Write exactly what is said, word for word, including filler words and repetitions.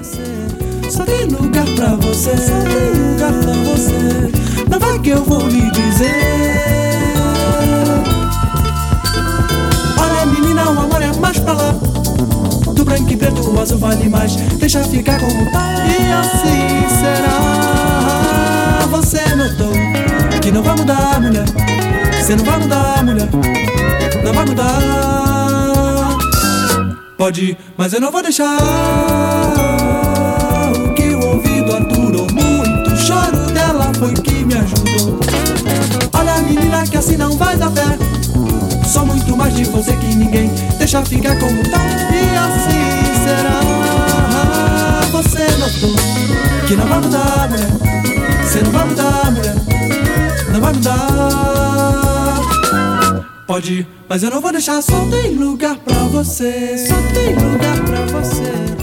você. Só tem lugar pra você, só tem lugar pra você. Não vai que eu vou lhe dizer. Olha menina, o amor é mais pra lá. Do branco e preto o azul vale mais. Deixa ficar como tá e assim será. Você notou que não vai mudar, mulher. Você não vai mudar, mulher. Não vai mudar. Pode ir, mas eu não vou deixar. O que o ouvido aturou muito, o choro dela foi que me ajudou. Olha menina que assim não vai dar pé. Sou muito mais de você que ninguém. Deixa ficar como tá e assim será. Você notou que não vai mudar, mulher. Você não vai mudar, mulher. Não vai mudar. Pode ir, mas eu não vou deixar. Só tem lugar pra você. Só tem lugar pra você.